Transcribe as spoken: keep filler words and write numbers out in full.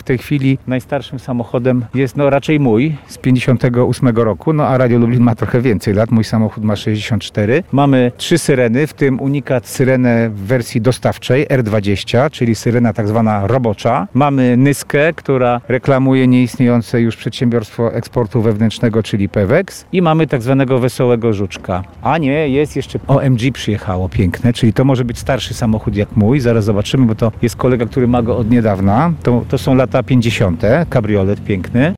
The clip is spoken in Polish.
tej chwili najstarszym samochodem jest no raczej mój z pięćdziesiątego ósmego roku, no a Radio Lublin ma trochę więcej lat. Mój samochód ma sześćdziesiąt cztery. Mamy trzy syreny, w tym unikat syrenę w wersji dostawczej R dwadzieścia, czyli syrena tak zwana robocza. Mamy Nyskę, która reklamuje nieistniejące już przedsiębiorstwo eksportu wewnętrznego, czyli Pewex. I mamy tak zwanego wesołego żuczka. A nie, jest jeszcze O M G przyjechało, piękne, czyli to może być starszy samochód jak mój. Zaraz zobaczymy, bo to jest kolega, który ma go od niedawna. To, to są lata pięćdziesiąte. Kabriolet piękny.